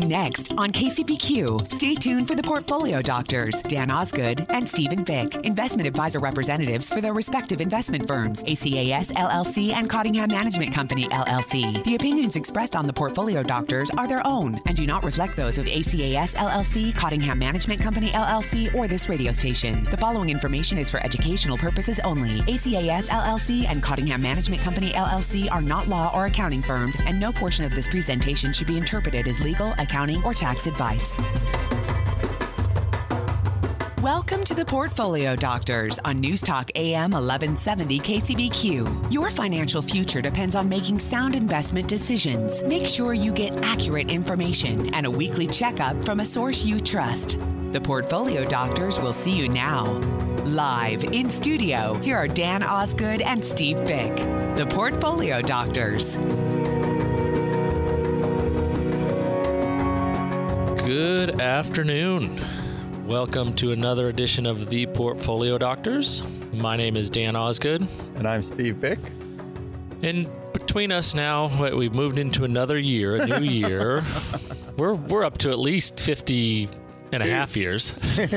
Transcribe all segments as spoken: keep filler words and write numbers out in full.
Next on K C B Q, stay tuned for the Portfolio Doctors, Dan Osgood and Stephen Bick, investment advisor representatives for their respective investment firms, A C A S L L C and Cottingham Management Company L L C. The opinions expressed on the Portfolio Doctors are their own and do not reflect those of A C A S L L C, Cottingham Management Company L L C, or this radio station. The following information is for educational purposes only. A C A S L L C and Cottingham Management Company L L C are not law or accounting firms, and no portion of this presentation should be interpreted as legal, accounting, or tax advice. Welcome to the Portfolio Doctors on News Talk A M eleven seventy K C B Q. Your financial future depends on making sound investment decisions. Make sure you get accurate information and a weekly checkup from a source you trust. The Portfolio Doctors will see you now. Live in studio, here are Dan Osgood and Steve Bick. The Portfolio Doctors. Good afternoon. Welcome to another edition of the Portfolio Doctors. My name is Dan Osgood. And I'm Steve Bick. And between us now, we've moved into another year, a new year. We're we're up to at least fifty and a half years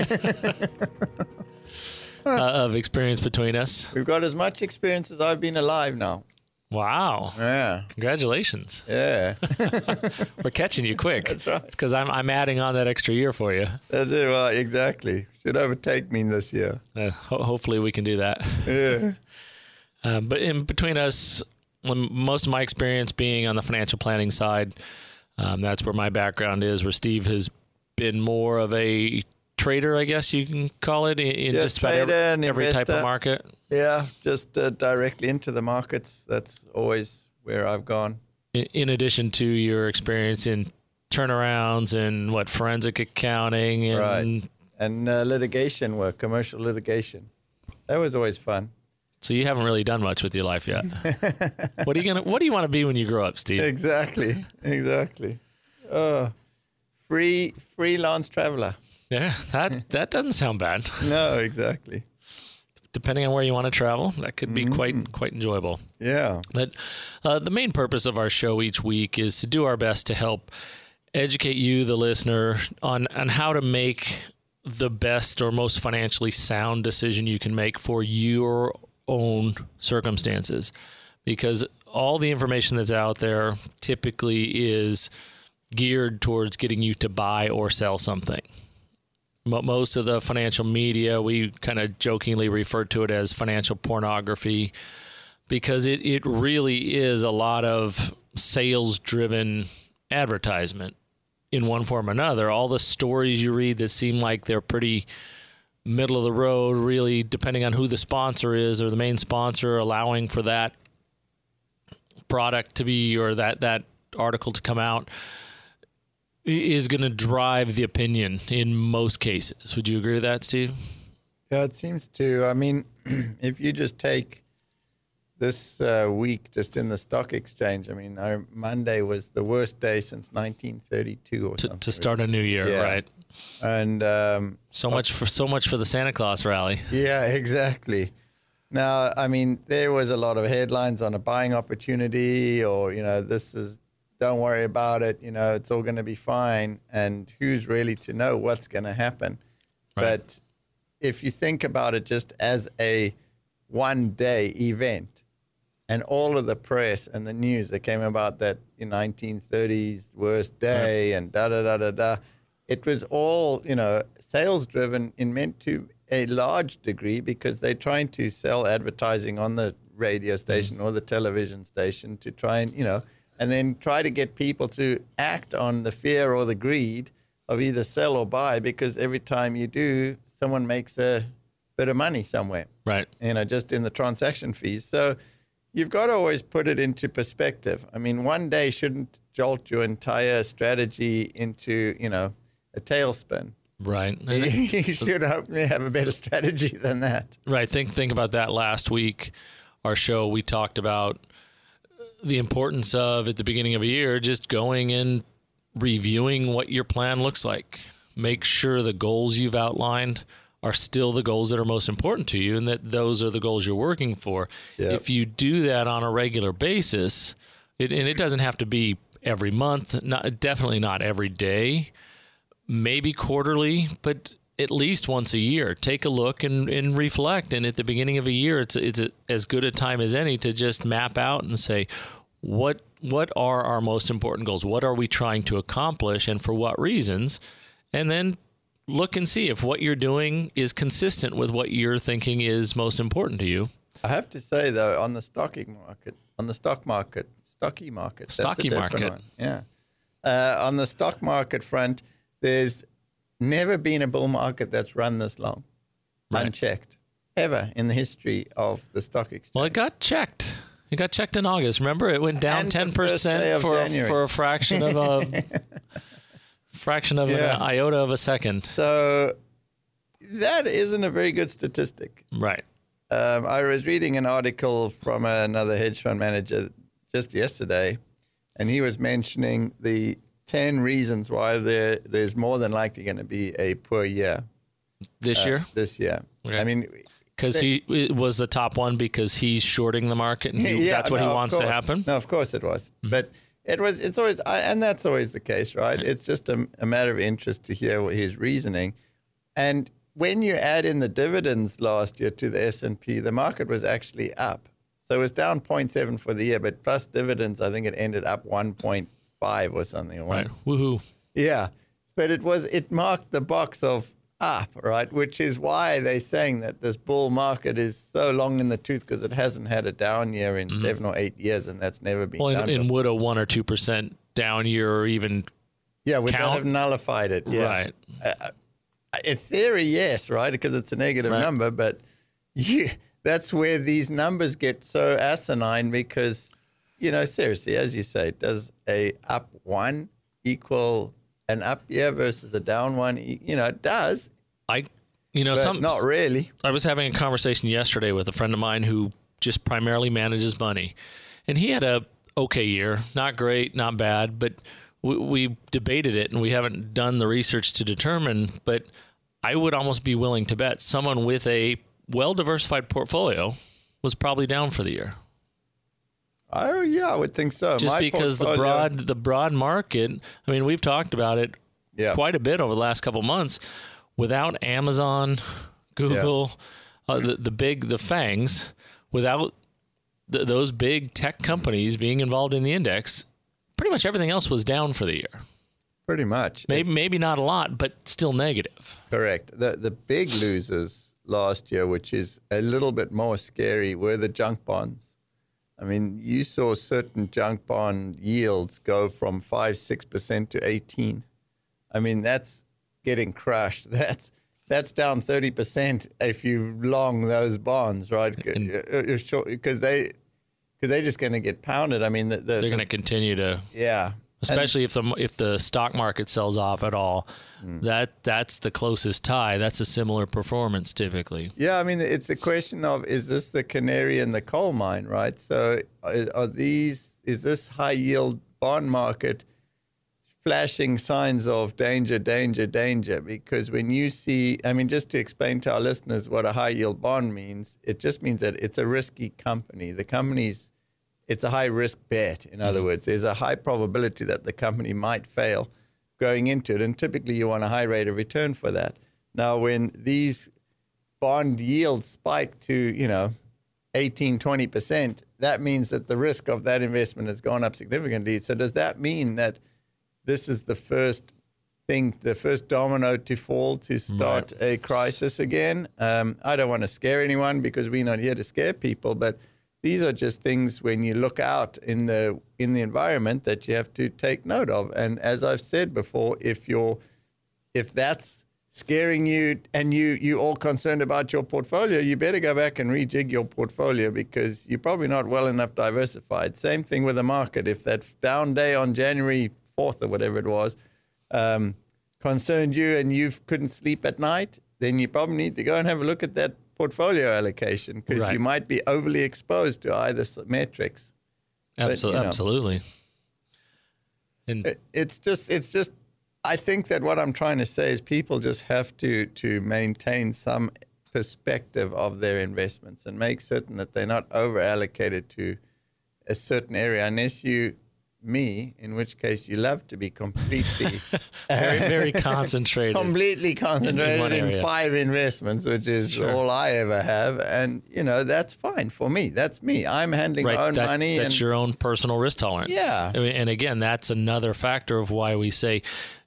uh, of experience between us. We've got as much experience as I've been alive now. Wow. Yeah. Congratulations. Yeah. We're catching you quick. That's right. It's because I'm, I'm adding on that extra year for you. That's it. Well, exactly. Should overtake me this year. Uh, ho- hopefully we can do that. Yeah. Um, but in between us, most of my experience being on the financial planning side, um, that's where my background is, where Steve has been more of a trader, I guess you can call it, in, in Yeah, just about every, every type of market. Yeah, just uh, directly into the markets. That's always where I've gone. In, in addition to your experience in turnarounds and what forensic accounting and right. and uh, litigation work, commercial litigation. That was always fun. So you haven't really done much with your life yet. What are you gonna? What do you want to be when you grow up, Steve? Exactly, exactly. Uh, free freelance traveler. Yeah, that that doesn't sound bad. No, exactly. Depending on where you want to travel, that could be mm-hmm. quite quite enjoyable. Yeah. But uh, the main purpose of our show each week is to do our best to help educate you, the listener, on, on how to make the best or most financially sound decision you can make for your own circumstances. Because all the information that's out there typically is geared towards getting you to buy or sell something. Most of the financial media, we kind of jokingly refer to it as financial pornography, because it, it really is a lot of sales-driven advertisement in one form or another. All the stories you read that seem like they're pretty middle of the road, really, depending on who the sponsor is or the main sponsor, allowing for that product to be, or that, that article to come out, is going to drive the opinion in most cases. Would you agree with that, Steve? Yeah, it seems to. I mean, if you just take this uh, week just in the stock exchange, I mean, our Monday was the worst day since nineteen thirty-two or to, something. To start a new year, yeah. right? And um, so much for so much for the Santa Claus rally. Yeah, exactly. Now, I mean, there was a lot of headlines on a buying opportunity, or, you know, this is, don't worry about it, you know, it's all going to be fine. And who's really to know what's going to happen? Right. But if you think about it just as a one-day event, and all of the press and the news that came about that in nineteen thirties worst day, right, and da-da-da-da-da, it was all, you know, sales-driven in meant to a large degree, because they're trying to sell advertising on the radio station mm. or the television station to try and, you know, and then try to get people to act on the fear or the greed of either sell or buy, because every time you do, someone makes a bit of money somewhere. Right. You know, just in the transaction fees. So you've got to always put it into perspective. I mean, one day shouldn't jolt your entire strategy into, you know, a tailspin. Right. You should hopefully have a better strategy than that. Right. Think think about that last week. Our show, we talked about the importance of, at the beginning of a year, just going and reviewing what your plan looks like. Make sure the goals you've outlined are still the goals that are most important to you, and that those are the goals you're working for. Yep. If you do that on a regular basis, it, and it doesn't have to be every month, not definitely not every day, maybe quarterly, but at least once a year. Take a look and, and reflect. And at the beginning of a year, it's it's a, as good a time as any to just map out and say, what what are our most important goals? What are we trying to accomplish, and for what reasons? And then look and see if what you're doing is consistent with what you're thinking is most important to you. I have to say, though, on the stocking market, on the stock market, stocky market, stocky market, one. yeah. Uh, on the stock market front, there's never been a bull market that's run this long, right. unchecked, ever in the history of the stock exchange. Well, it got checked. It got checked in August. Remember, it went down and ten percent for for a fraction of a fraction of yeah. an iota of a second. So that isn't a very good statistic, right? Um, I was reading an article from another hedge fund manager just yesterday, and he was mentioning the ten reasons why there there's more than likely going to be a poor year this uh, year. This year, okay. I mean, because he it was the top one because he's shorting the market, and he, yeah, that's what no, he wants to happen. No, of course it was, mm-hmm. but it was. It's always, I, and that's always the case, right? right. It's just a, a matter of interest to hear what his reasoning, and when you add in the dividends last year to the S and P, the market was actually up. So it was down zero point seven for the year, but plus dividends, I think it ended up one point five or something. Or right. Woohoo. Yeah. But it was it marked the box of up, right? Which is why they're saying that this bull market is so long in the tooth because it hasn't had a down year in mm-hmm. seven or eight years, and that's never been well, done. And, and would a one or two percent down year or even yeah, would count? that have nullified it? Yeah. Right. Uh, In theory, yes, right, because it's a negative right. number, but you, that's where these numbers get so asinine because, you know, seriously, as you say, does a up one equal an up year versus a down one? You know, it does. I, you know, but some not really. I was having a conversation yesterday with a friend of mine who just primarily manages money, and he had a okay year, not great, not bad, but we, we debated it, and we haven't done the research to determine, but I would almost be willing to bet someone with a well-diversified portfolio was probably down for the year. Oh, yeah, I would think so. Just My because portfolio... the broad the broad market, I mean, we've talked about it yeah. quite a bit over the last couple of months. Without Amazon, Google, yeah. uh, the, the big, the FANGs, without th- those big tech companies being involved in the index, pretty much everything else was down for the year. Pretty much. Maybe it, maybe not a lot, but still negative. Correct. The the big losers last year, which is a little bit more scary, were the junk bonds. I mean, you saw certain junk bond yields go from five, six percent to eighteen. I mean, that's getting crushed. That's that's down thirty percent if you long those bonds, right? Because they because they're just going to get pounded. I mean, the, the, they're going to continue to yeah. Especially and, if the if the stock market sells off at all, mm. that that's the closest tie. That's a similar performance typically. Yeah, I mean, it's a question of, is this the canary in the coal mine, right? So are these is this high yield bond market flashing signs of danger, danger, danger? Because when you see, I mean, just to explain to our listeners what a high yield bond means, it just means that it's a risky company. The company's It's a high-risk bet, in other mm-hmm. words. There's a high probability that the company might fail going into it, and typically you want a high rate of return for that. Now, when these bond yields spike to, you know, eighteen, twenty percent, that means that the risk of that investment has gone up significantly. So does that mean that this is the first thing, the first domino to fall to start right. a crisis again? Um, I don't want to scare anyone because we're not here to scare people, but these are just things when you look out in the in the environment that you have to take note of. And as I've said before, if you're if that's scaring you and you you all concerned about your portfolio, you better go back and rejig your portfolio because you're probably not well enough diversified. Same thing with the market. If that down day on January fourth or whatever it was um, concerned you and you couldn't sleep at night, then you probably need to go and have a look at that portfolio allocation because right. you might be overly exposed to either metrics. Absolutely, but, you know, absolutely. And it, it's just, it's just. I think that what I'm trying to say is people just have to to maintain some perspective of their investments and make certain that they're not over allocated to a certain area unless you me, in which case you love to be completely very, very concentrated. completely concentrated in, in five investments, which is sure. all I ever have. And, you know, that's fine for me. That's me. I'm handling right. my own that, money. That's and, your own personal risk tolerance. Yeah. And again, that's another factor of why we say,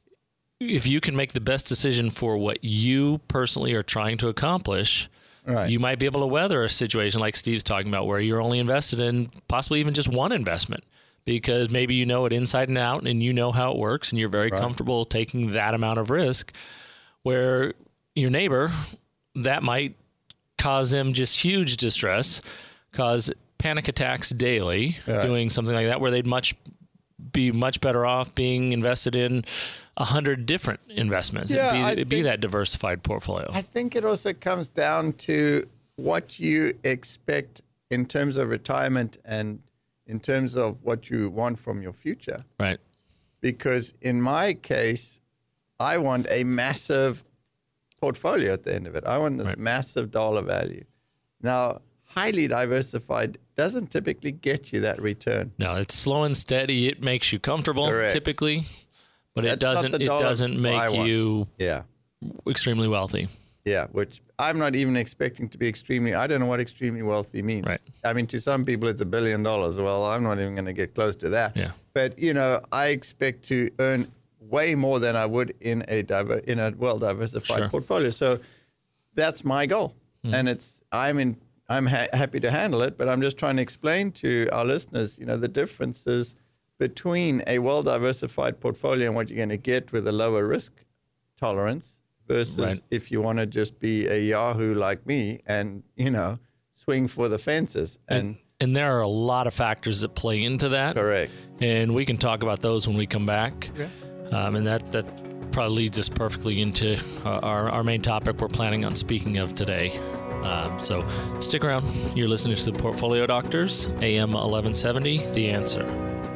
if you can make the best decision for what you personally are trying to accomplish, right. you might be able to weather a situation like Steve's talking about where you're only invested in possibly even just one investment because maybe you know it inside and out and you know how it works and you're very right. comfortable taking that amount of risk, where your neighbor, that might cause them just huge distress, cause panic attacks daily, yeah. doing something like that, where they'd much be much better off being invested in a hundred different investments. Yeah, it'd be, it'd think, be that diversified portfolio. I think it also comes down to what you expect in terms of retirement and in terms of what you want from your future. Right. Because in my case, I want a massive portfolio at the end of it. I want this right. massive dollar value. Now, highly diversified doesn't typically get you that return. No, it's slow and steady. It makes you comfortable Correct. typically, but That's it doesn't it doesn't make you yeah. extremely wealthy. Yeah, which I'm not even expecting to be extremely, I don't know what extremely wealthy means. Right. I mean, to some people it's a billion dollars. Well, I'm not even going to get close to that. Yeah. But, you know, I expect to earn way more than I would in a diver, in a well-diversified sure. portfolio. So that's my goal. Mm. And it's, I'm in, I'm ha- happy to handle it, but I'm just trying to explain to our listeners, you know, the differences between a well-diversified portfolio and what you're going to get with a lower risk tolerance versus right. if you want to just be a Yahoo like me and, you know, swing for the fences. And, and and there are a lot of factors that play into that. Correct. And we can talk about those when we come back. Okay. Um, and that, that probably leads us perfectly into our, our main topic we're planning on speaking of today. Um, so stick around. You're listening to the Portfolio Doctors, A M eleven seventy, The Answer.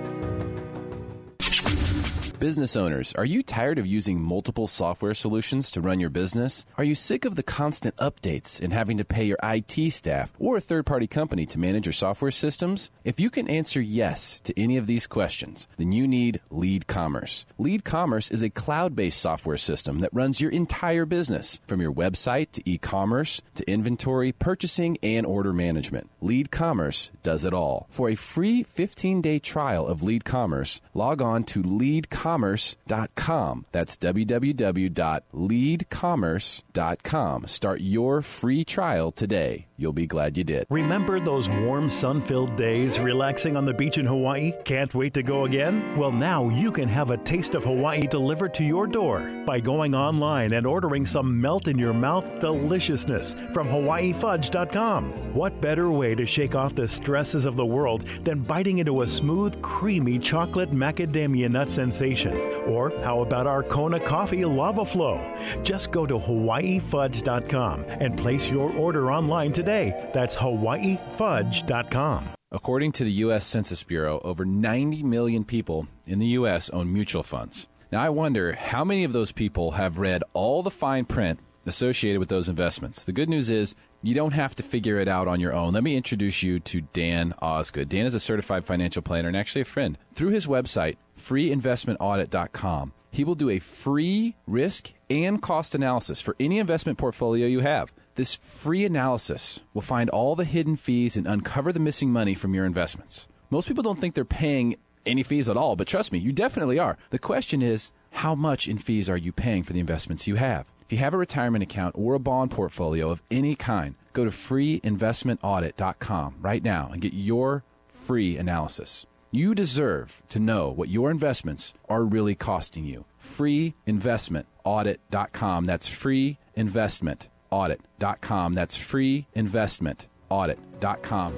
Business owners, are you tired of using multiple software solutions to run your business? Are you sick of the constant updates and having to pay your I T staff or a third-party company to manage your software systems? If you can answer yes to any of these questions, then you need Lead Commerce. Lead Commerce is a cloud-based software system that runs your entire business, from your website to e-commerce to inventory, purchasing, and order management. Lead Commerce does it all. For a free fifteen-day trial of Lead Commerce, log on to lead commerce dot com. That's w w w dot lead commerce dot com. Start your free trial today. You'll be glad you did. Remember those warm, sun-filled days relaxing on the beach in Hawaii? Can't wait to go again? Well, now you can have a taste of Hawaii delivered to your door by going online and ordering some melt-in-your-mouth deliciousness from hawaii fudge dot com. What better way to shake off the stresses of the world than biting into a smooth, creamy chocolate macadamia nut sensation? Or how about our Kona Coffee Lava Flow? Just go to hawaii fudge dot com and place your order online today. That's hawaii fudge dot com. According to the U S Census Bureau, over ninety million people in the U S own mutual funds. Now, I wonder how many of those people have read all the fine print associated with those investments. The good news is you don't have to figure it out on your own. Let me introduce you to Dan Osgood. Dan is a certified financial planner and actually a friend. Through his website, free investment audit dot com, he will do a free risk and cost analysis for any investment portfolio you have. This free analysis will find all the hidden fees and uncover the missing money from your investments. Most people don't think they're paying any fees at all, but trust me, you definitely are. The question is, how much in fees are you paying for the investments you have? If you have a retirement account or a bond portfolio of any kind, go to free investment audit dot com right now and get your free analysis. You deserve to know what your investments are really costing you. free investment audit dot com. That's free investment audit dot com. That's free investment audit dot com.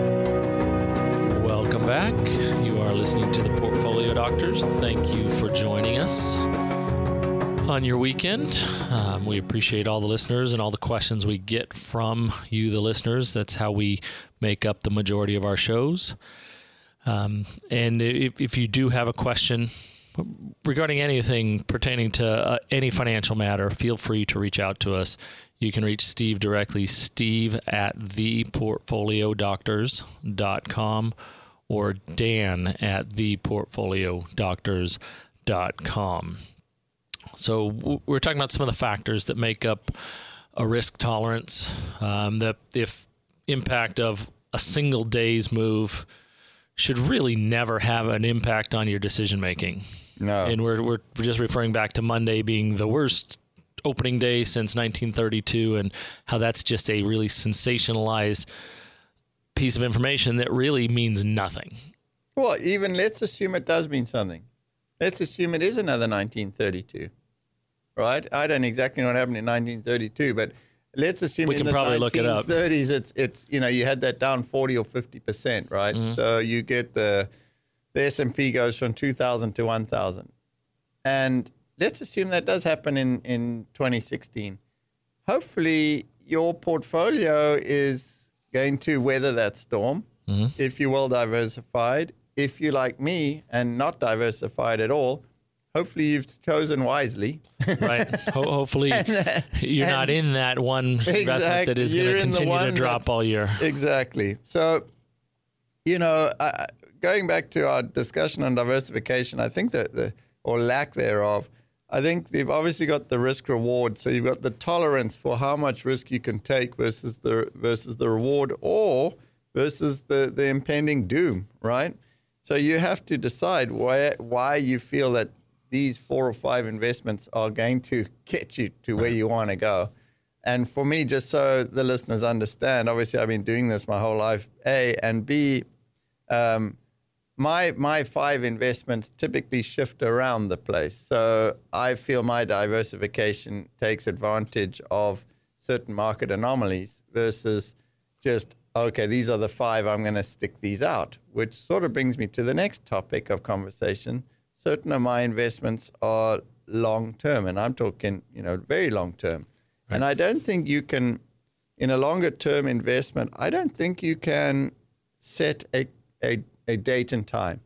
Welcome back. You are listening to the Portfolio Doctors. Thank you for joining us on your weekend. Um, we appreciate all the listeners and all the questions we get from you, the listeners. That's how we make up the majority of our shows. Um, and if, if you do have a question regarding anything pertaining to uh, any financial matter, feel free to reach out to us. You can reach Steve directly, steve at the portfolio doctors dot com, or Dan at the portfolio doctors dot com. So we're talking about some of the factors that make up a risk tolerance, um, the if impact of a single day's move should really never have an impact on your decision making. No. And we're we're just referring back to Monday being the worst opening day since nineteen thirty-two, and how that's just a really sensationalized piece of information that really means nothing. Well, even let's assume it does mean something. Let's assume it is another nineteen thirty-two, right? I don't exactly know what happened in nineteen thirty-two, but let's assume we in can the probably look it up. nineteen thirties, it's it's you know you had that down forty or fifty percent, right? Mm-hmm. So you get the the S and P goes from two thousand to one thousand, and let's assume that does happen in in twenty sixteen. Hopefully, your portfolio is going to weather that storm mm-hmm. if you're well diversified. If you're like me and not diversified at all, hopefully you've chosen wisely. Right. Ho- hopefully then, you're not in that one exactly, investment that is going to continue to drop that, all year. Exactly. So, you know, uh, going back to our discussion on diversification, I think that the, or lack thereof, I think they've obviously got the risk reward. So you've got the tolerance for how much risk you can take versus the versus the reward, or versus the, the impending doom, right? So you have to decide why why you feel that these four or five investments are going to get you to where you want to go. And for me, just so the listeners understand, obviously I've been doing this my whole life, A, and B, um, my my five investments typically shift around the place. So I feel my diversification takes advantage of certain market anomalies versus just, okay, these are the five, I'm going to stick these out, which sort of brings me to the next topic of conversation. Certain of my investments are long-term, and I'm talking, you know, very long-term. Right. And I don't think you can, in a longer-term investment, I don't think you can set a, a, a date and time.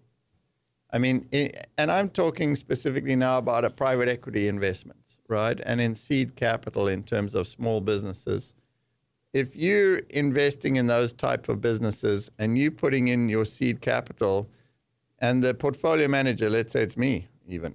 I mean, and I'm talking specifically now about a private equity investments, right? And in seed capital in terms of small businesses. If you're investing in those type of businesses and you putting in your seed capital, and the portfolio manager, let's say it's me even,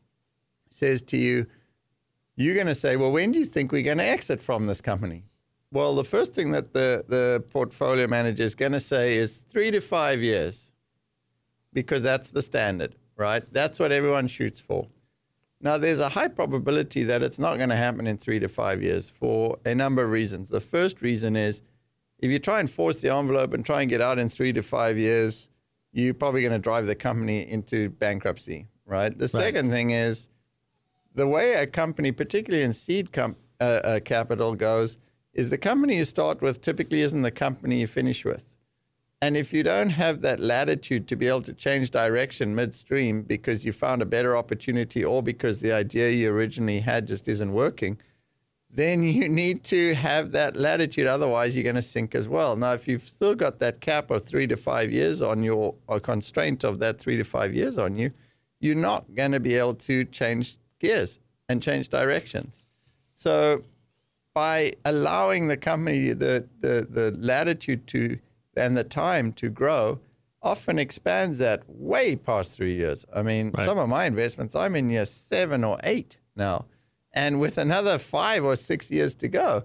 says to you, you're going to say, well, when do you think we're going to exit from this company? Well, the first thing that the, the portfolio manager is going to say is three to five years, because that's the standard, right? That's what everyone shoots for. Now, there's a high probability that it's not going to happen in three to five years for a number of reasons. The first reason is if you try and force the envelope and try and get out in three to five years, you're probably going to drive the company into bankruptcy, right? The right. second thing is the way a company, particularly in seed com- uh, uh, capital goes, is the company you start with typically isn't the company you finish with. And if you don't have that latitude to be able to change direction midstream because you found a better opportunity or because the idea you originally had just isn't working, then you need to have that latitude. Otherwise, you're going to sink as well. Now, if you've still got that cap of three to five years on your, or constraint of that three to five years on you, you're not going to be able to change gears and change directions. So by allowing the company the, the, the latitude to and the time to grow, often expands that way past three years. I mean, right. some of my investments, I'm in year seven or eight now, and with another five or six years to go.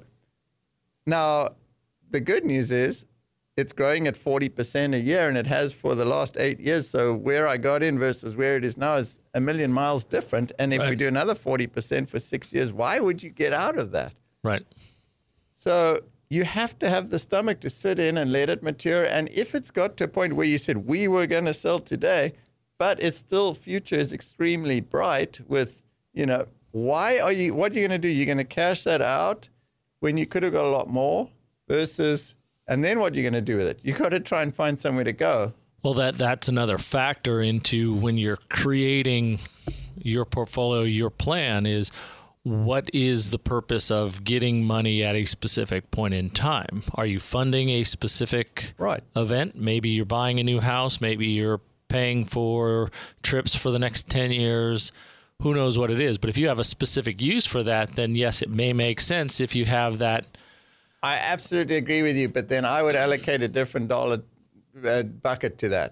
Now, the good news is it's growing at forty percent a year, and it has for the last eight years. So where I got in versus where it is now is a million miles different. And if right. we do another forty percent for six years, why would you get out of that? Right. So you have to have the stomach to sit in and let it mature. And if it's got to a point where you said, we were going to sell today, but it's still, future is extremely bright with, you know, why are you, what are you going to do? You're going to cash that out when you could have got a lot more versus, and then what are you going to do with it? You got to try and find somewhere to go. Well, that that's another factor into when you're creating your portfolio, your plan is, what is the purpose of getting money at a specific point in time? Are you funding a specific right. event? Maybe you're buying a new house. Maybe you're paying for trips for the next ten years. Who knows what it is? But if you have a specific use for that, then yes, it may make sense if you have that. I absolutely agree with you, but then I would allocate a different dollar uh, bucket to that.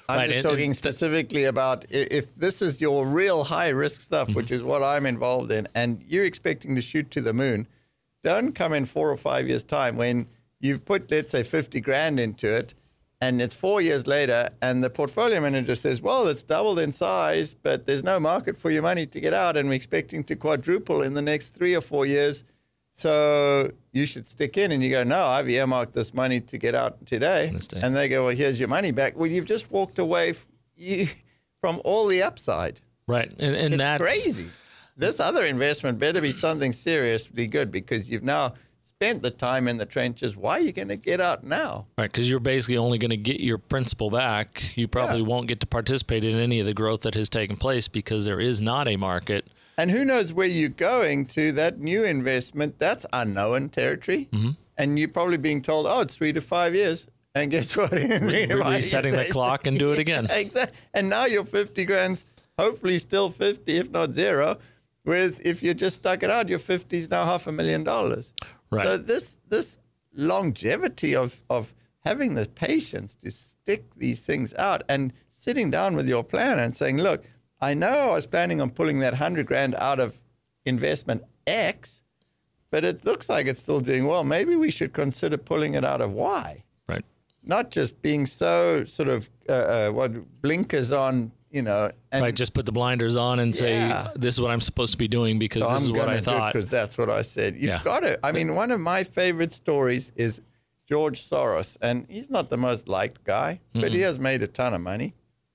I'm Right, just and- talking and th- specifically about i- if this is your real high risk stuff, Mm-hmm. which is what I'm involved in, and you're expecting to shoot to the moon, don't come in four or five years' time when you've put, let's say, fifty grand into it, and it's four years later, and the portfolio manager says, well, it's doubled in size, but there's no market for your money to get out, and we're expecting to quadruple in the next three or four years. So you should stick in. And you go, no, I've earmarked this money to get out today. Understand. And they go, well, here's your money back. Well, you've just walked away f- you, from all the upside. Right. And, and It's that's crazy. This other investment better be something seriously good because you've now spent the time in the trenches. Why are you going to get out now? right. Because you're basically only going to get your principal back. You probably Yeah. won't get to participate in any of the growth that has taken place because there is not a market. And who knows where you're going to that new investment? That's unknown territory. Mm-hmm. And you're probably being told, oh, it's three to five years. And guess what? Re- resetting the clock and do it again. Exactly. And now your fifty grand's hopefully still fifty, if not zero. Whereas if you just stuck it out, your fifty is now half a million dollars. Right. So this this longevity of, of having the patience to stick these things out and sitting down with your planner and saying, look, I know I was planning on pulling that hundred grand out of investment X, but it looks like it's still doing well. Maybe we should consider pulling it out of Y. Right. Not just being so sort of uh, uh, what blinkers on, you know. And Right. Just put the blinders on and say, Yeah. this is what I'm supposed to be doing because so this is I'm what going I to do it thought. because that's what I said. You've Yeah. got to. I mean, one of my favorite stories is George Soros, and he's not the most liked guy, but he has made a ton of money.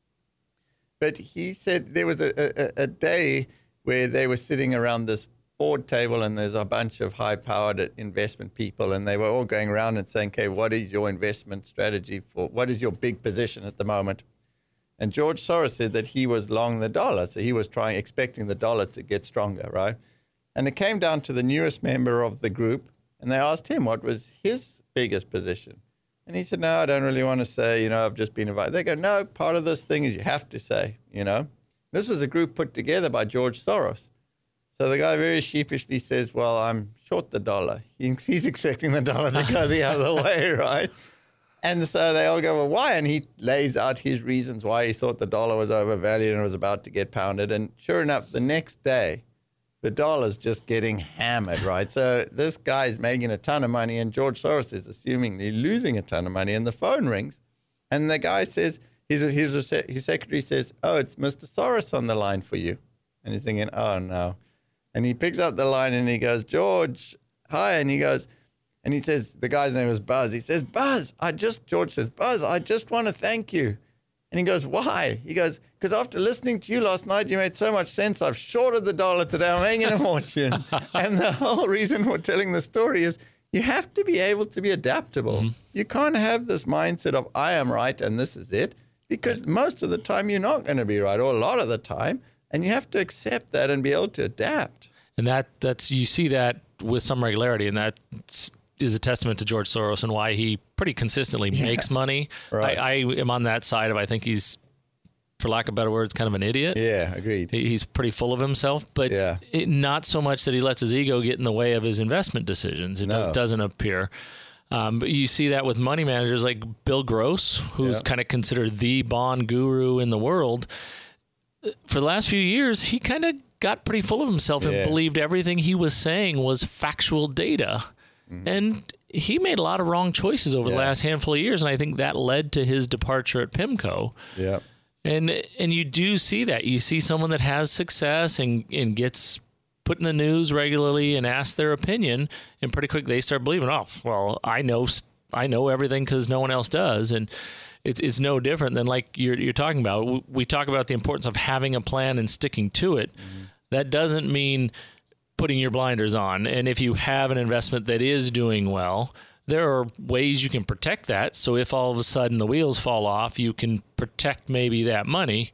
But he said there was a, a, a day where they were sitting around this board table and there's a bunch of high-powered investment people and they were all going around and saying, okay, what is your investment strategy for, what is your big position at the moment? And George Soros said that he was long the dollar. So he was trying, expecting the dollar to get stronger, right? And it came down to the newest member of the group and they asked him what was his biggest position. And he said, no, I don't really want to say, you know, I've just been invited. They go, no, part of this thing is you have to say, you know. This was a group put together by George Soros. So the guy very sheepishly says, well, I'm short the dollar. He, he's expecting the dollar to go the other way, right? And so they all go, well, why? And he lays out his reasons why he thought the dollar was overvalued and was about to get pounded. And sure enough, the next day, the dollar's just getting hammered, right? So this guy's making a ton of money, and George Soros is assumingly losing a ton of money. And the phone rings, and the guy says, his, his, his secretary says, oh, it's Mister Soros on the line for you. And he's thinking, oh, no. And he picks up the line, and he goes, George, hi. And he goes, and he says, the guy's name is Buzz. He says, Buzz, I just, George says, Buzz, I just want to thank you. And he goes, why? He goes, because after listening to you last night, you made so much sense. I've shorted the dollar today. I'm making a fortune. And the whole reason for telling the story is you have to be able to be adaptable. Mm-hmm. You can't have this mindset of I am right and this is it, because most of the time you're not going to be right, or a lot of the time. And you have to accept that and be able to adapt. And that that's you see that with some regularity, and that is a testament to George Soros and why he pretty consistently yeah. makes money. Right. I, I am on that side of I think he's, for lack of better words, kind of an idiot. Yeah, agreed. He, he's pretty full of himself, but yeah. it, not so much that he lets his ego get in the way of his investment decisions. It no. doesn't appear. Um, but you see that with money managers like Bill Gross, who's yeah. kind of considered the bond guru in the world. For the last few years, he kind of got pretty full of himself yeah. and believed everything he was saying was factual data. Mm-hmm. And he made a lot of wrong choices over yeah. the last handful of years, and I think that led to his departure at PIMCO. Yeah. And and you do see that. You see someone that has success and, and gets put in the news regularly and asked their opinion, and pretty quick they start believing, oh, well, I know I know everything because no one else does. And it's it's no different than like you're you're talking about. We, we talk about the importance of having a plan and sticking to it. Mm-hmm. That doesn't mean putting your blinders on. And if you have an investment that is doing well, there are ways you can protect that. So if all of a sudden the wheels fall off, you can protect maybe that money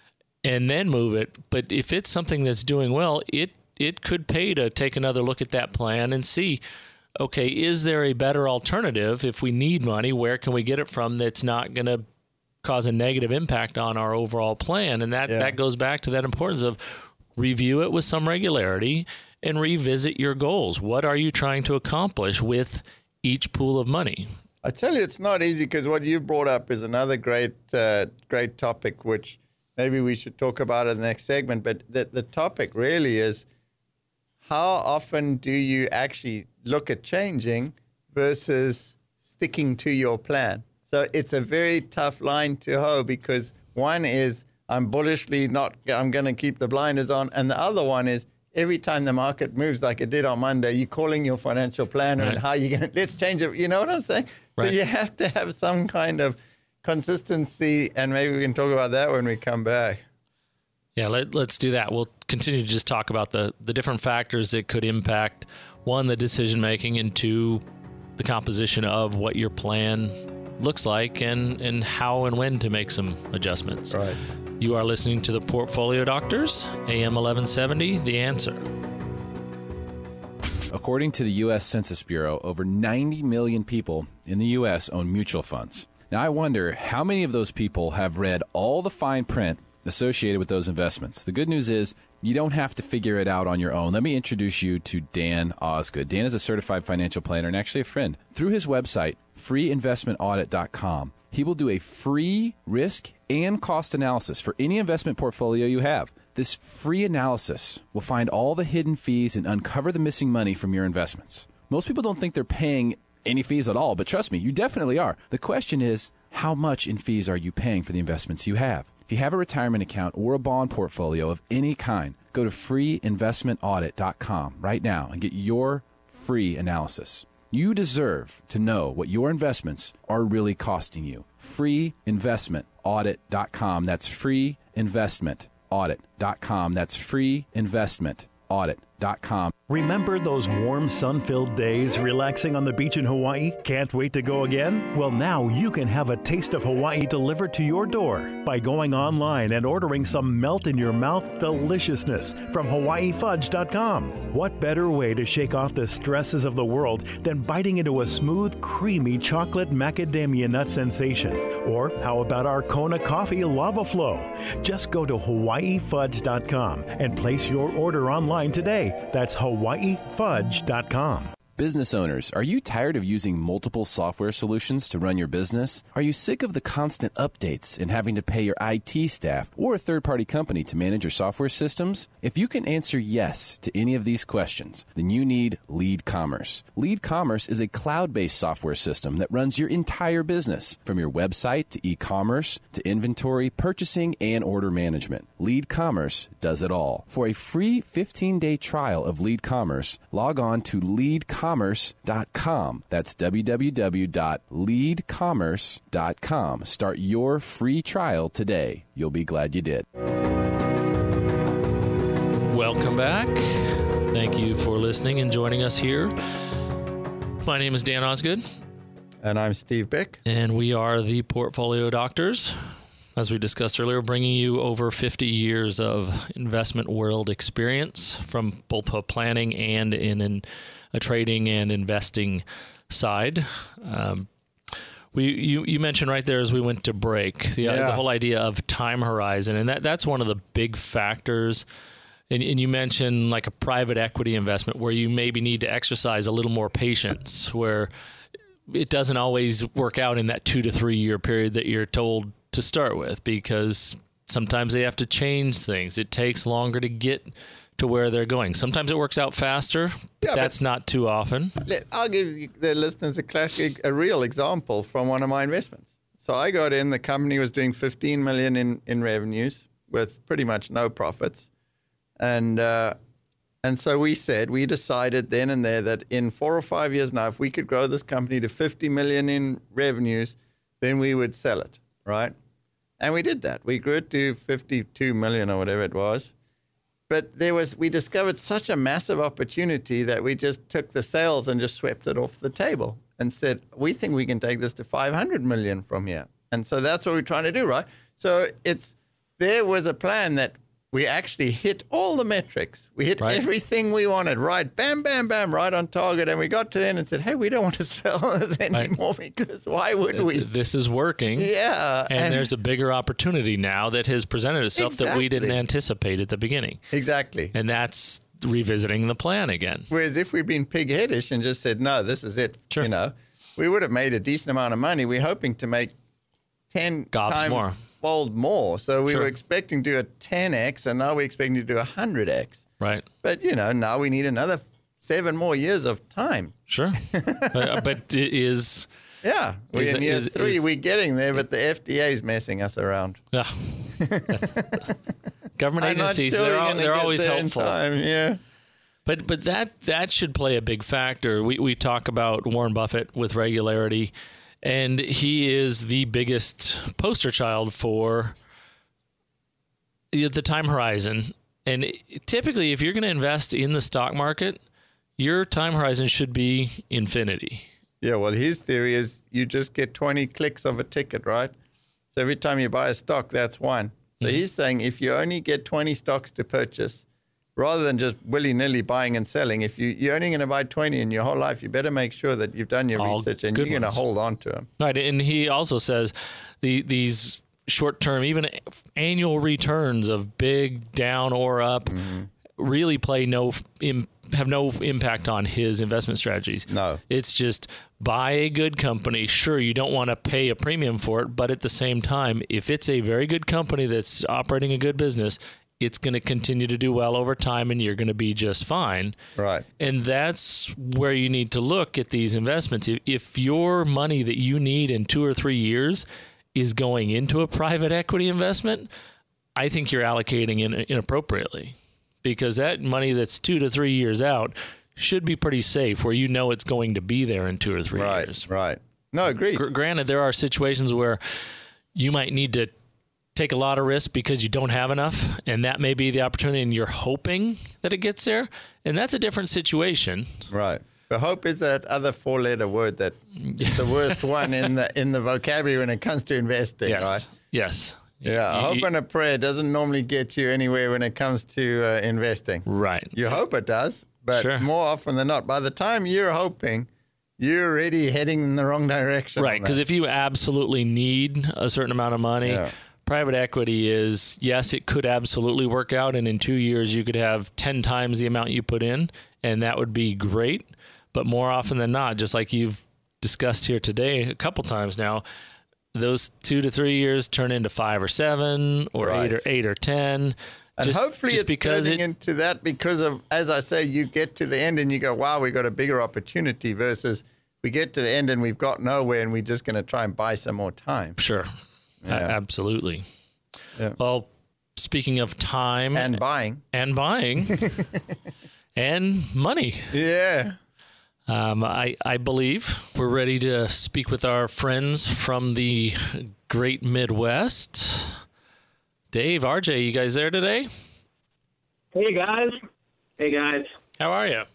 and then move it. But if it's something that's doing well, it it could pay to take another look at that plan and see, okay, is there a better alternative? If we need money, where can we get it from that's not going to cause a negative impact on our overall plan? And that, yeah. that goes back to that importance of review it with some regularity and revisit your goals. What are you trying to accomplish with each pool of money? I tell you, it's not easy because what you brought up is another great, uh, great topic, which maybe we should talk about in the next segment. But the, the topic really is how often do you actually look at changing versus sticking to your plan? So it's a very tough line to hoe because one is I'm bullishly not, I'm going to keep the blinders on. And the other one is every time the market moves like it did on Monday, you're calling your financial planner right. and how you're going to, let's change it. You know what I'm saying? Right. So you have to have some kind of consistency, and maybe we can talk about that when we come back. Yeah, let, let's do that. We'll continue to just talk about the, the different factors that could impact, one, the decision-making, and two, the composition of what your plan looks like and, and how and when to make some adjustments. Right. You are listening to the Portfolio Doctors, A M eleven seventy, The Answer. According to the U S Census Bureau, over ninety million people in the U S own mutual funds. Now, I wonder how many of those people have read all the fine print associated with those investments. The good news is you don't have to figure it out on your own. Let me introduce you to Dan Osgood. Dan is a certified financial planner and actually a friend. Through his website, free investment audit dot com, he will do a free risk and cost analysis for any investment portfolio you have. This free analysis will find all the hidden fees and uncover the missing money from your investments. Most people don't think they're paying any fees at all, but trust me, you definitely are. The question is, how much in fees are you paying for the investments you have? If you have a retirement account or a bond portfolio of any kind, go to free investment audit dot com right now and get your free analysis. You deserve to know what your investments are really costing you. free investment audit dot com. That's free investment audit dot com. That's free investment audit dot com. Remember those warm, sun-filled days relaxing on the beach in Hawaii? Can't wait to go again? Well, now you can have a taste of Hawaii delivered to your door by going online and ordering some melt-in-your-mouth deliciousness from Hawaii Fudge dot com. What better way to shake off the stresses of the world than biting into a smooth, creamy chocolate macadamia nut sensation? Or how about our Kona Coffee Lava Flow? Just go to Hawaii Fudge dot com and place your order online today. That's Hawaii Fudge dot com. Business owners, are you tired of using multiple software solutions to run your business? Are you sick of the constant updates and having to pay your I T staff or a third-party company to manage your software systems? If you can answer yes to any of these questions, then you need Lead Commerce. Lead Commerce is a cloud-based software system that runs your entire business, from your website to e-commerce to inventory, purchasing, and order management. Lead Commerce does it all. For a free fifteen-day trial of Lead Commerce, log on to lead commerce dot com. That's w w w dot lead commerce dot com. Start your free trial today. You'll be glad you did. Welcome back. Thank you for listening and joining us here. My name is Dan Osgood. And I'm Steve Beck. And we are the Portfolio Doctors. As we discussed earlier, bringing you over fifty years of investment world experience from both a planning and in an a trading and investing side. Um, we you, you mentioned right there as we went to break, the, yeah. the whole idea of time horizon, and that, that's one of the big factors. And, and you mentioned like a private equity investment where you maybe need to exercise a little more patience, where it doesn't always work out in that two to three year period that you're told to start with, because sometimes they have to change things. It takes longer to get to where they're going. Sometimes it works out faster. Yeah, That's not too often. I'll give the listeners a classic, a real example from one of my investments. So I got in, the company was doing fifteen million in, in revenues with pretty much no profits. And, uh, and so we said, we decided then and there that in four or five years now, if we could grow this company to fifty million in revenues, then we would sell it, right? And we did that. We grew it to fifty-two million or whatever it was. But there was, we discovered such a massive opportunity that we just took the sales and just swept it off the table and said, we think we can take this to five hundred million from here. And so that's what we're trying to do, right? So it's, there was a plan that we actually hit all the metrics. We hit right. everything we wanted, right? Bam, bam, bam, right on target. And we got to the end and said, hey, we don't want to sell this anymore right. because why would we? This is working. Yeah. And, and there's a bigger opportunity now that has presented itself exactly. that we didn't anticipate at the beginning. Exactly. And that's revisiting the plan again. Whereas if we'd been pig-headish and just said, no, this is it, sure. you know, we would have made a decent amount of money. We're hoping to make ten Gobs times more. fold more. So we Sure. were expecting to do a ten X, and now we're expecting to do a one hundred X. Right. But, you know, now we need another seven more years of time. Sure. but, but it is... Yeah. We're Is- in year is- three. is- we're getting there, but the F D A is messing us around. Yeah. Government I'm not agencies, sure they're, we're al- gonna they're get always there in helpful. time, yeah. But but that that should play a big factor. We we talk about Warren Buffett with regularity, and he is the biggest poster child for the the time horizon. And typically, if you're going to invest in the stock market, your time horizon should be infinity. Yeah, well, his theory is you just get twenty clicks of a ticket, right? So every time you buy a stock, that's one. So Mm-hmm. he's saying if you only get twenty stocks to purchase, rather than just willy-nilly buying and selling, if you, you're only going to buy twenty in your whole life, you better make sure that you've done your All research and good you're going ones. to hold on to them. Right, and he also says the these short-term, even annual returns of big down or up, really play no im, have no impact on his investment strategies. No. It's just buy a good company. Sure, you don't want to pay a premium for it, but at the same time, if it's a very good company that's operating a good business, it's going to continue to do well over time, and you're going to be just fine. Right. And that's where you need to look at these investments. If, if your money that you need in two or three years is going into a private equity investment, I think you're allocating in, inappropriately, because that money that's two to three years out should be pretty safe, where you know it's going to be there in two or three Right, years. right. No, agreed. Gr- granted, there are situations where you might need to take a lot of risk because you don't have enough, and that may be the opportunity, and you're hoping that it gets there, and that's a different situation. Right. But hope is that other four-letter word that the worst one in the in the vocabulary when it comes to investing, Yes. right? Yes. Yeah, a You- hope you- and a prayer doesn't normally get you anywhere when it comes to uh, investing. Right. You hope it does, but Sure. more often than not, by the time you're hoping, you're already heading in the wrong direction. Right. Because if you absolutely need a certain amount of money, Yeah. private equity is, yes, it could absolutely work out. And in two years, you could have ten times the amount you put in, and that would be great. But more often than not, just like you've discussed here today a couple times now, those two to three years turn into five or seven or Right. eight or eight or ten. And just, hopefully just it's because turning it, into that because of, as I say, you get to the end and you go, wow, we got a bigger opportunity versus we get to the end and we've got nowhere and we're just going to try and buy some more time. Sure. A- Yeah. absolutely. Yeah. Well, speaking of time And buying. and buying and money, Yeah. um, I, I believe we're ready to speak with our friends from the great Midwest. Dave, R J, you guys there today? Hey guys. Hey guys. How are you?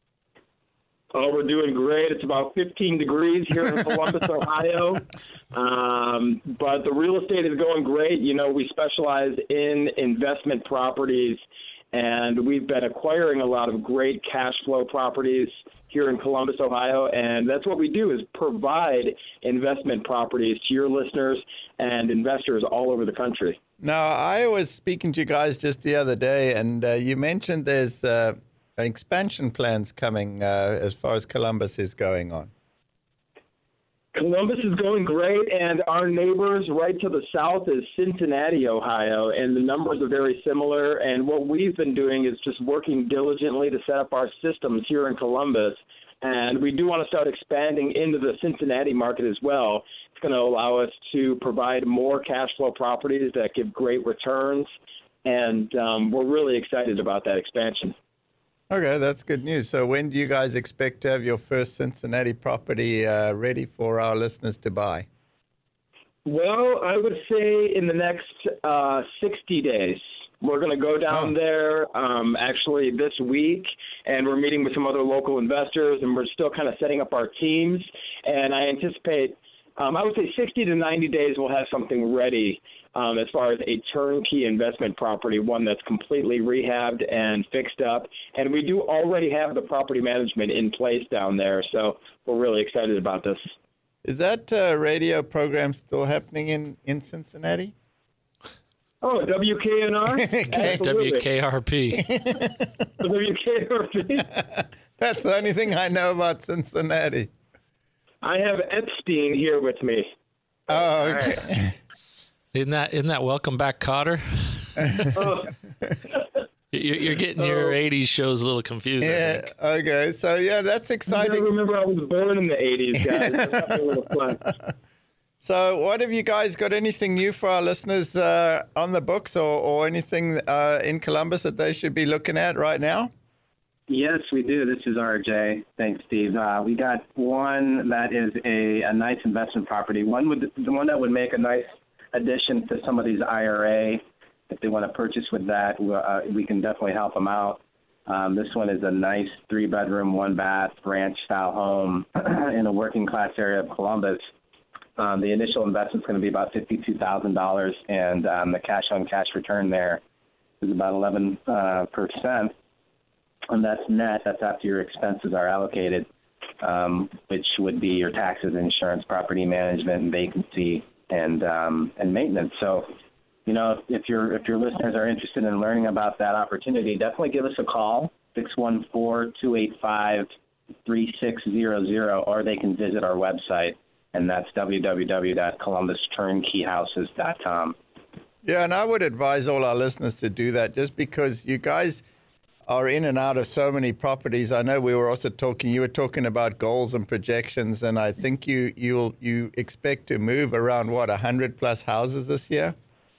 Oh, we're doing great. It's about fifteen degrees here in Columbus, Ohio. Um, but the real estate is going great. You know, we specialize in investment properties, and we've been acquiring a lot of great cash flow properties here in Columbus, Ohio. And that's what we do, is provide investment properties to your listeners and investors all over the country. Now, I was speaking to you guys just the other day, and uh, you mentioned there's uh, expansion plans coming uh, as far as Columbus is going on. Columbus is going great, and our neighbors right to the south is Cincinnati, Ohio, and the numbers are very similar. And what we've been doing is just working diligently to set up our systems here in Columbus. And we do want to start expanding into the Cincinnati market as well. It's going to allow us to provide more cash flow properties that give great returns, and um, we're really excited about that expansion. Okay, that's good news. So when do you guys expect to have your first Cincinnati property uh, ready for our listeners to buy? Well, I would say in the next uh, sixty days. We're going to go down Oh. there um, actually this week, and we're meeting with some other local investors, and we're still kind of setting up our teams. And I anticipate, um, I would say sixty to ninety days, we'll have something ready um, as far as a turnkey investment property, one that's completely rehabbed and fixed up. And we do already have the property management in place down there, so we're really excited about this. Is that uh, radio program still happening in, in Cincinnati? Oh, W K N R? Okay. Absolutely. W K R P. W K R P? That's the only thing I know about Cincinnati. I have Epstein here with me. Oh, okay. Right. Isn't that isn't that Welcome Back, Kotter? Oh. You're getting your eighties shows a little confused. Yeah. Okay. So yeah, that's I exciting. remember I was born in the eighties, guys. So that's a little fun. So, what have you guys got? Anything new for our listeners uh, on the books, or, or anything uh, in Columbus that they should be looking at right now? Yes, we do. This is R J. Thanks, Steve. Uh, we got one that is a, a nice investment property. One would the one that would make a nice addition to somebody's I R A. If they want to purchase with that, uh, we can definitely help them out. Um, this one is a nice three-bedroom, one-bath, ranch-style home in a working-class area of Columbus. Um, the initial investment is going to be about fifty-two thousand dollars, and um, the cash-on-cash return there is about eleven percent. And that's net. That's after your expenses are allocated, um, which would be your taxes, insurance, property management, and vacancy, and um, and maintenance. So, you know, if your if your listeners are interested in learning about that opportunity, definitely give us a call, six one four, two eight five, three six zero zero, or they can visit our website, and that's w w w dot columbus turnkey houses dot com. Yeah, and I would advise all our listeners to do that, just because you guys are in and out of so many properties. I know we were also talking, you were talking about goals and projections, and I think you you'll you expect to move around, what, one hundred plus houses this year?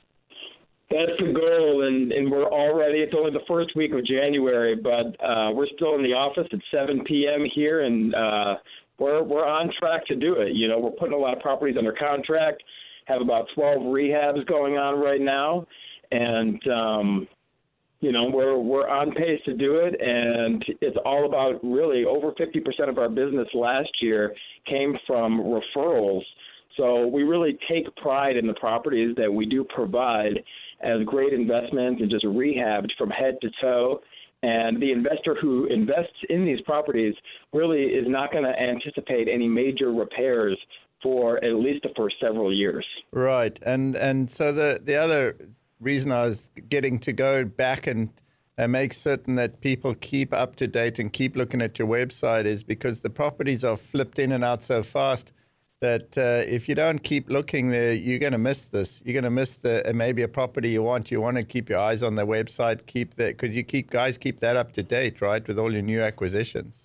That's the goal, and, and we're already, it's only the first week of January, but uh, we're still in the office at seven p.m. here, and uh, we're we're on track to do it. You know, we're putting a lot of properties under contract, have about twelve rehabs going on right now, and um, you know, we're we're on pace to do it, and it's all about really over fifty percent of our business last year came from referrals. So we really take pride in the properties that we do provide as great investments and just rehabbed from head to toe. And the investor who invests in these properties really is not going to anticipate any major repairs for at least the first several years. Right. And and so the, the other reason I was getting to go back and, and make certain that people keep up to date and keep looking at your website is because the properties are flipped in and out so fast that uh, if you don't keep looking there, you're going to miss this. You're going to miss the uh, maybe a property you want. You want to keep your eyes on the website, keep that, because you keep guys keep that up to date, right, with all your new acquisitions.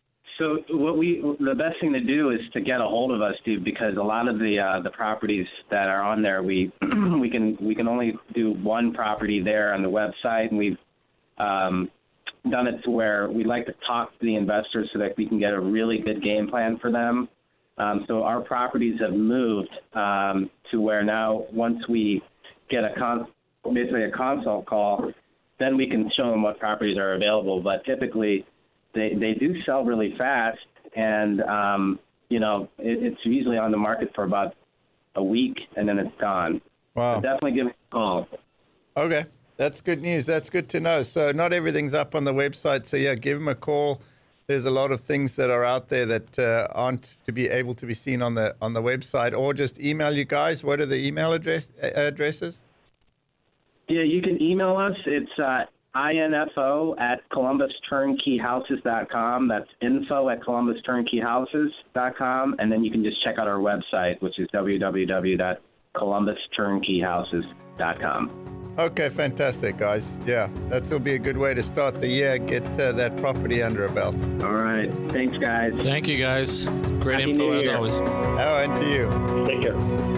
So what we the best thing to do is to get a hold of us, Steve, because a lot of the uh, the properties that are on there, we we can we can only do one property there on the website, and we've um, done it to where we like to talk to the investors so that we can get a really good game plan for them. Um, so our properties have moved um, to where now once we get a con- basically a consult call, then we can show them what properties are available. But typically, they, they do sell really fast, and um, you know it, it's usually on the market for about a week, and then it's gone. Wow! So definitely give me a call. Okay, that's good news. That's good to know. So not everything's up on the website. So yeah, give them a call. There's a lot of things that are out there that uh, aren't to be able to be seen on the on the website, or just email you guys. What are the email address uh, addresses? Yeah, you can email us. It's uh, info at columbus turnkey houses dot com. That's info at columbus turnkey houses dot com. And then you can just check out our website, which is w w w dot columbus turnkey houses dot com. Okay, fantastic, guys. Yeah, that'll be a good way to start the year, get uh, that property under a belt. All right. Thanks, guys. Thank you, guys. Great Happy info New as Year. always. Oh, and to you. Take care.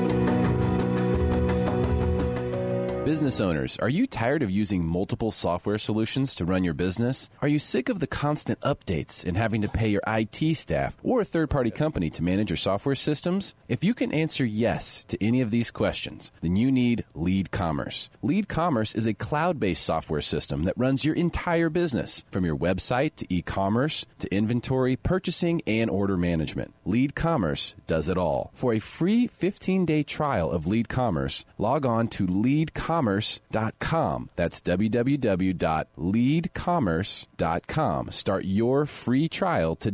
Business owners, are you tired of using multiple software solutions to run your business? Are you sick of the constant updates and having to pay your I T staff or a third-party company to manage your software systems? If you can answer yes to any of these questions, then you need Lead Commerce. Lead Commerce is a cloud-based software system that runs your entire business, from your website to e-commerce to inventory, purchasing, and order management. Lead Commerce does it all. For a free fifteen-day trial of Lead Commerce, log on to lead commerce dot com. That's w w w dot lead commerce dot com. Start your free trial today.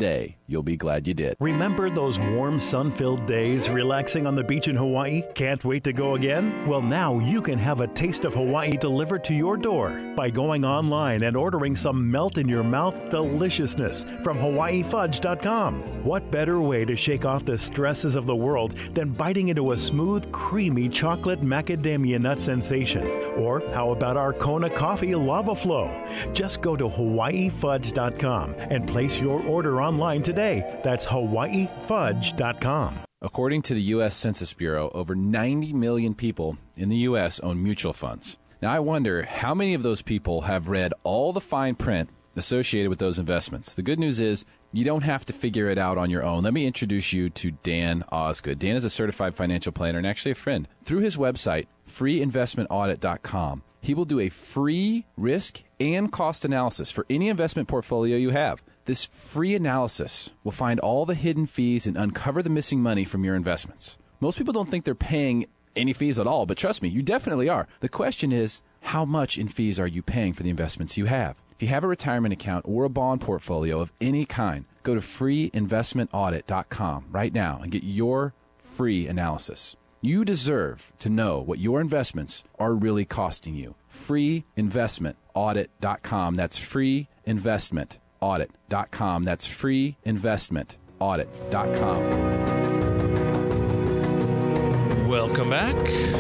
You'll be glad you did. Remember those warm, sun-filled days relaxing on the beach in Hawaii? Can't wait to go again? Well, now you can have a taste of Hawaii delivered to your door by going online and ordering some melt-in-your-mouth deliciousness from Hawaii Fudge dot com. What better way to shake off the stresses of the world than biting into a smooth, creamy chocolate macadamia nut sensation? Or how about our Kona Coffee Lava Flow? Just go to Hawaii Fudge dot com and place your order online today. That's Hawaii Fudge dot com. According to the U S Census Bureau, over ninety million people in the U S own mutual funds. Now, I wonder how many of those people have read all the fine print associated with those investments. The good news is you don't have to figure it out on your own. Let me introduce you to Dan Osgood. Dan is a certified financial planner and actually a friend. Through his website, free investment audit dot com, he will do a free risk and cost analysis for any investment portfolio you have. This free analysis will find all the hidden fees and uncover the missing money from your investments. Most people don't think they're paying any fees at all, but trust me, you definitely are. The question is, how much in fees are you paying for the investments you have? If you have a retirement account or a bond portfolio of any kind, go to free investment audit dot com right now and get your free analysis. You deserve to know what your investments are really costing you. free investment audit dot com. That's free investment audit dot com. That's free investment audit dot com. Welcome back.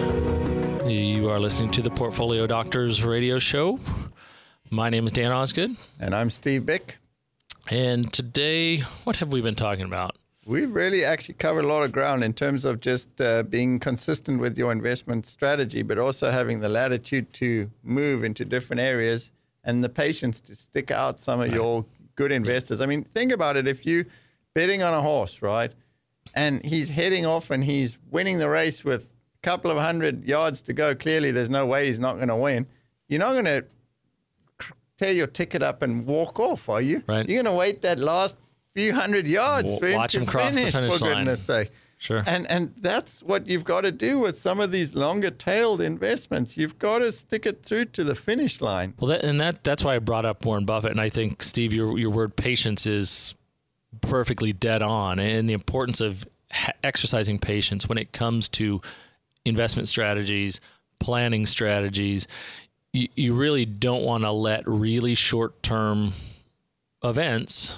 You are listening to the Portfolio Doctors radio show. My name is Dan Osgood. And I'm Steve Bick. And today, what have we been talking about? We've really actually covered a lot of ground in terms of just uh, being consistent with your investment strategy, but also having the latitude to move into different areas and the patience to stick out some of your good investors. I mean, think about it. If you're betting on a horse, right, and he's heading off and he's winning the race with a couple of hundred yards to go, clearly there's no way he's not going to win. You're not going to tear your ticket up and walk off, are you? Right. You're going to wait that last few hundred yards W- for him watch to him cross finish, the finish for line. goodness sake. Sure. And and that's what you've got to do with some of these longer-tailed investments. You've got to stick it through to the finish line. Well, that, and that that's why I brought up Warren Buffett, and I think, Steve, your your word patience is perfectly dead on, and the importance of ha- exercising patience when it comes to investment strategies, planning strategies. You, you really don't want to let really short-term events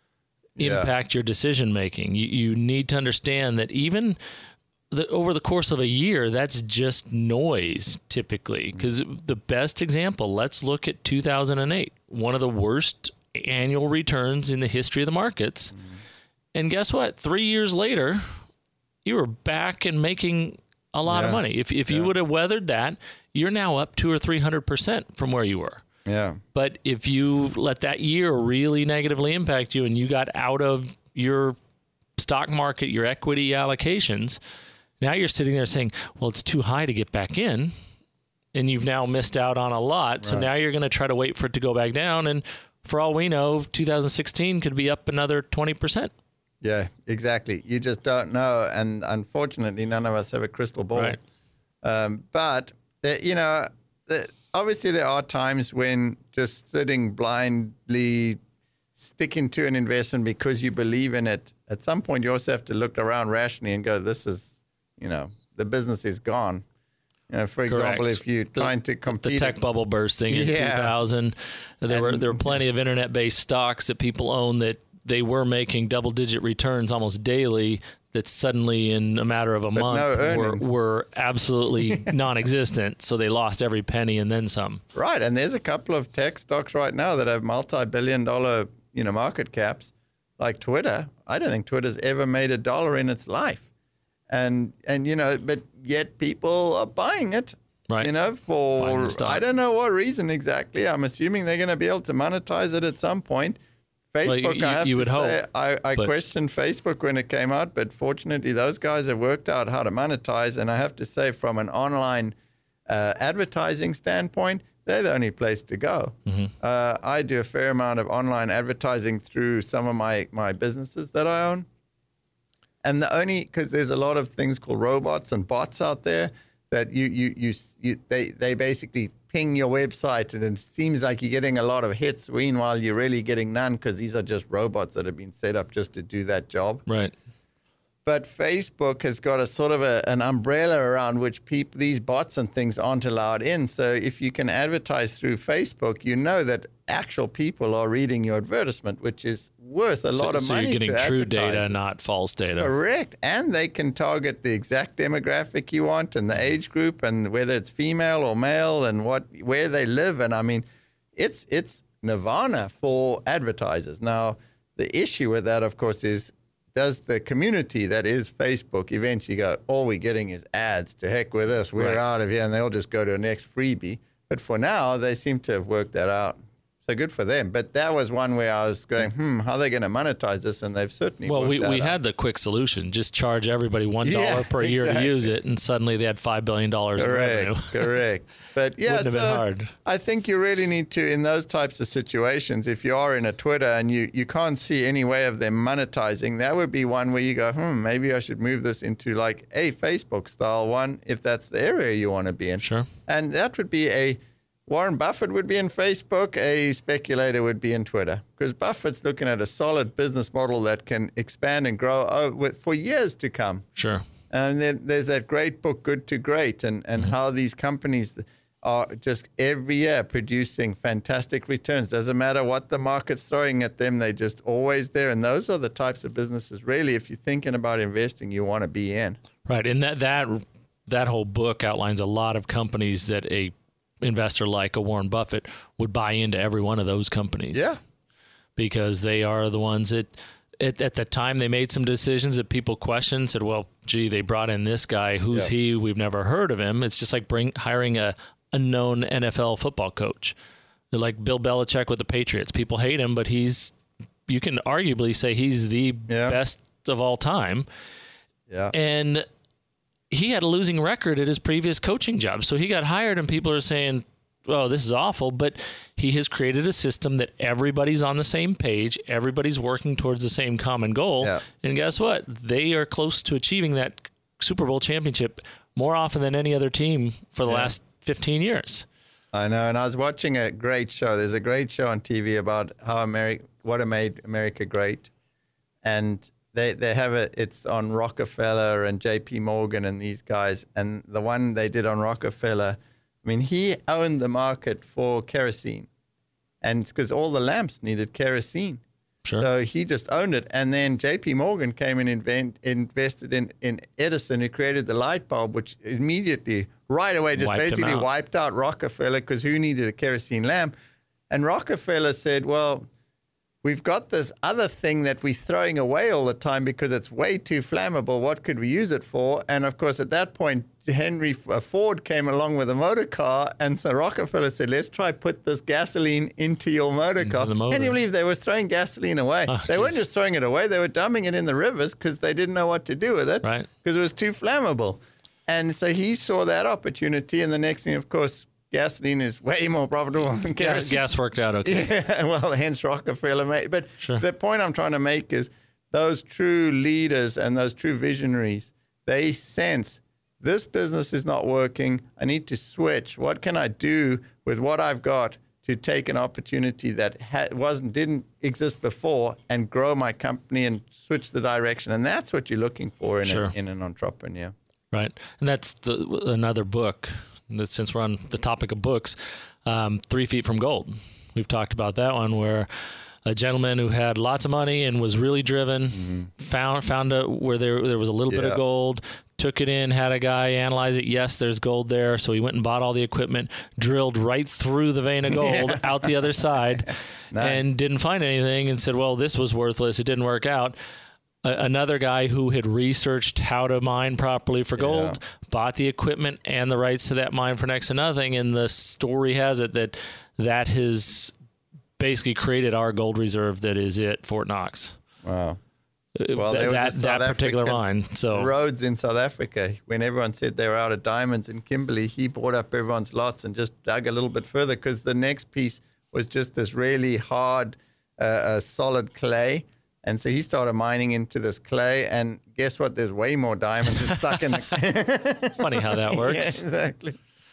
Yeah. impact your decision making. You, you need to understand that even the, over the course of a year, that's just noise typically. Because the best example, let's look at two thousand eight, one of the worst annual returns in the history of the markets. Mm-hmm. And guess what? Three years later, you were back and making a lot yeah. of money. If if yeah. you would have weathered that, you're now up two or three hundred percent from where you were. Yeah. But if you let that year really negatively impact you and you got out of your stock market, your equity allocations, now you're sitting there saying, well, it's too high to get back in. And you've now missed out on a lot. So Right. now you're going to try to wait for it to go back down. And for all we know, two thousand sixteen could be up another twenty percent. Yeah, exactly. You just don't know. And unfortunately, none of us have a crystal ball. Right. Um, but, the, you know, the, obviously there are times when just sitting blindly, sticking to an investment because you believe in it, at some point you also have to look around rationally and go, this is, you know, the business is gone. You know, for example, Correct. if you're The- trying to compete. The tech bubble bursting in Yeah. two thousand, there were And- there were plenty of internet-based stocks that people own that they were making double-digit returns almost daily. That suddenly, in a matter of a But month, no were earnings. were absolutely non-existent. So they lost every penny and then some. Right, and there's a couple of tech stocks right now that have multi-billion dollar, you know, market caps, like Twitter. I don't think Twitter's ever made a dollar in its life, and and you know, but yet people are buying it, Right. You know, for Buying the stock. I don't know what reason exactly. I'm assuming they're going to be able to monetize it at some point. Facebook, Well, you- I have you to would say, hope, I, I but- questioned Facebook when it came out, but fortunately, those guys have worked out how to monetize. And I have to say, from an online uh, advertising standpoint, they're the only place to go. Mm-hmm. Uh, I do a fair amount of online advertising through some of my, my businesses that I own. And the only, because there's a lot of things called robots and bots out there that you, you, you, you they, they basically ping your website and it seems like you're getting a lot of hits. Meanwhile, you're really getting none because these are just robots that have been set up just to do that job. Right. But Facebook has got a sort of a, an umbrella around which people, these bots and things aren't allowed in. So if you can advertise through Facebook, you know that actual people are reading your advertisement, which is worth a so, lot of so money. So you're getting to true advertise. data, not false data. Correct. And they can target the exact demographic you want and the age group and whether it's female or male and what where they live. And I mean, it's it's nirvana for advertisers. Now, the issue with that, of course, is does the community that is Facebook eventually go, all we're getting is ads, to heck with us, we're right. out of here, and they'll just go to the next freebie. But for now, they seem to have worked that out. So good for them. But that was one where I was going, hmm, how are they going to monetize this? And they've certainly Well, worked we, that we out. had the quick solution. Just charge everybody one dollar Yeah, per year exactly. to use it, and suddenly they had five billion dollars in Correct, revenue. correct. But yeah, Wouldn't have so been hard. I think you really need to, in those types of situations, if you are in a Twitter and you, you can't see any way of them monetizing, that would be one where you go, hmm, maybe I should move this into like a Facebook style one if that's the area you want to be in. Sure. And that would be a, Warren Buffett would be in Facebook, a speculator would be in Twitter, because Buffett's looking at a solid business model that can expand and grow over, for years to come. Sure. And then there's that great book, Good to Great, and, and mm-hmm. how these companies are just every year producing fantastic returns. Doesn't matter what the market's throwing at them, they're just always there. And those are the types of businesses, really, if you're thinking about investing, you want to be in. Right. And that that that whole book outlines a lot of companies that a investor like a Warren Buffett would buy into every one of those companies. Yeah. Because they are the ones that at, at the time they made some decisions that people questioned, said, well, gee, they brought in this guy. Who's yeah. he? We've never heard of him. It's just like bring hiring a unknown N F L football coach. Like Bill Belichick with the Patriots. People hate him, but he's, you can arguably say he's the yeah. best of all time. Yeah. And he had a losing record at his previous coaching job. So he got hired and people are saying, oh, this is awful. But he has created a system that everybody's on the same page. Everybody's working towards the same common goal. Yeah. And guess what? They are close to achieving that Super Bowl championship more often than any other team for the yeah. last fifteen years. I know. And I was watching a great show. There's a great show on T V about how America, what made America great. And They they have it. It's on Rockefeller and J P Morgan and these guys. And the one they did on Rockefeller, I mean, he owned the market for kerosene, and it's because all the lamps needed kerosene. Sure. So he just owned it. And then J P Morgan came and invent, invested in, in Edison, who created the light bulb, which immediately, right away, just Wiped him basically out. wiped out Rockefeller because who needed a kerosene lamp? And Rockefeller said, well, we've got this other thing that we're throwing away all the time because it's way too flammable. What could we use it for? And, of course, at that point, Henry Ford came along with a motor car, and so Rockefeller said, let's try put this gasoline into your motor Into car. the motor. Can you believe they were throwing gasoline away? Oh, they weren't geez. just throwing it away. They were dumping it in the rivers because they didn't know what to do with it Right. because it was too flammable. And so he saw that opportunity, and the next thing, of course, gasoline is way more profitable than Gas, kerosene. gas worked out okay. Yeah, well, hence Rockefeller made. But Sure. the point I'm trying to make is those true leaders and those true visionaries, they sense this business is not working. I need to switch. What can I do with what I've got to take an opportunity that ha- wasn't didn't exist before and grow my company and switch the direction? And that's what you're looking for in, Sure. a, in an entrepreneur. Right. And that's the, another book that, since we're on the topic of books, um, Three Feet from Gold. We've talked about that one where a gentleman who had lots of money and was really driven mm-hmm. found found a, where there there was a little yeah. bit of gold, took it in, had a guy analyze it. Yes, there's gold there. So he went and bought all the equipment, drilled right through the vein of gold yeah. out the other side Nice. and didn't find anything and said, well, this was worthless. It didn't work out. Another guy who had researched how to mine properly for gold, Yeah. bought the equipment and the rights to that mine for next to nothing. And the story has it that that has basically created our gold reserve that is at Fort Knox. Wow. Uh, Well, that there was that, a that South particular African mine. So Rhodes in South Africa, when everyone said they were out of diamonds in Kimberley, he bought up everyone's lots and just dug a little bit further because the next piece was just this really hard, uh, uh, solid clay. And so he started mining into this clay, and guess what? There's way more diamonds stuck in the it's funny how that works. Yeah, exactly.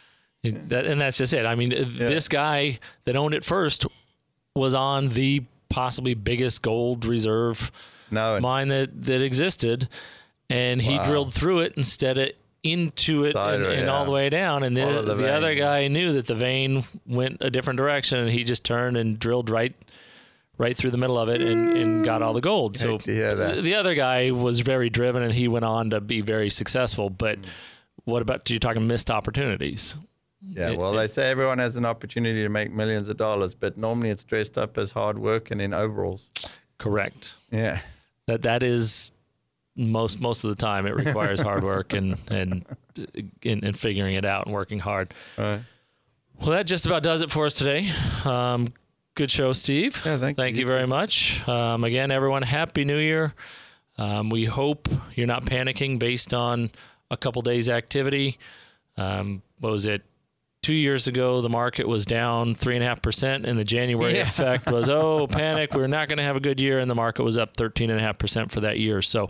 That, and that's just it. I mean, yeah. this guy that owned it first was on the possibly biggest gold reserve no. mine that, that existed, and he wow. drilled through it instead of into it Cider, and, and yeah. all the way down. And the, the, the other guy knew that the vein went a different direction, and he just turned and drilled right right through the middle of it and, and got all the gold. So the, the other guy was very driven, and he went on to be very successful. But mm. what about, you're talking missed opportunities? Yeah, well, they say everyone has an opportunity to make millions of dollars, but normally it's dressed up as hard work and in overalls. Correct. Yeah. That that is most most of the time it requires hard work and and in figuring it out and working hard. All right. Well, that just about does it for us today. Um, good show, Steve. Yeah, thank, thank you. you very much. Um, again, everyone, Happy New Year. Um, we hope you're not panicking based on a couple days activity. Um, what was it? Two years ago, the market was down three and a half percent, and the January yeah. effect was, oh, panic, we're not going to have a good year, and the market was up thirteen and a half percent for that year. So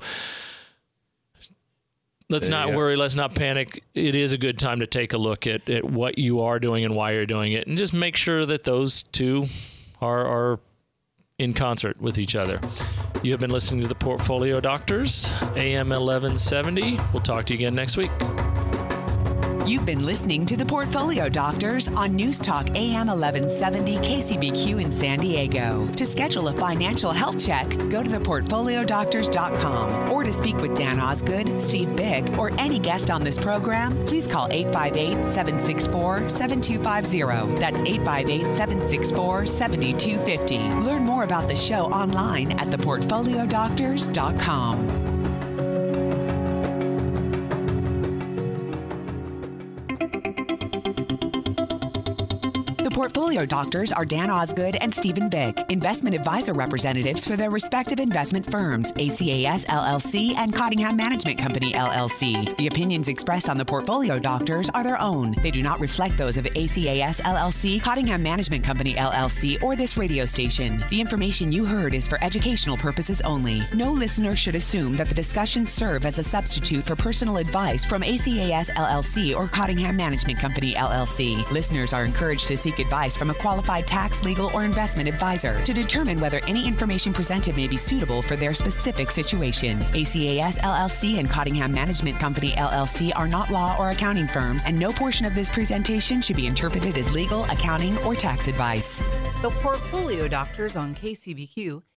let's there not worry, let's not panic. It is a good time to take a look at, at what you are doing and why you're doing it, and just make sure that those two are, are in concert with each other. You have been listening to the Portfolio Doctors, A M eleven seventy. We'll talk to you again next week. You've been listening to the Portfolio Doctors on News Talk A M eleven seventy K C B Q in San Diego. To schedule a financial health check, go to the portfolio doctors dot com. Or to speak with Dan Osgood, Steve Bick, or any guest on this program, please call eight five eight, seven six four, seven two five zero. That's eight five eight, seven six four, seven two five zero. Learn more about the show online at the portfolio doctors dot com. Portfolio Doctors are Dan Osgood and Stephen Bick, investment advisor representatives for their respective investment firms, A C A S L L C and Cottingham Management Company L L C. The opinions expressed on the Portfolio Doctors are their own. They do not reflect those of A C A S L L C, Cottingham Management Company L L C, or this radio station. The information you heard is for educational purposes only. No listener should assume that the discussions serve as a substitute for personal advice from A C A S L L C or Cottingham Management Company L L C. Listeners are encouraged to seek advice from a qualified tax, legal, or investment advisor to determine whether any information presented may be suitable for their specific situation. A C A S L L C and Cottingham Management Company L L C are not law or accounting firms, and no portion of this presentation should be interpreted as legal, accounting, or tax advice. The Portfolio Doctors on K C B Q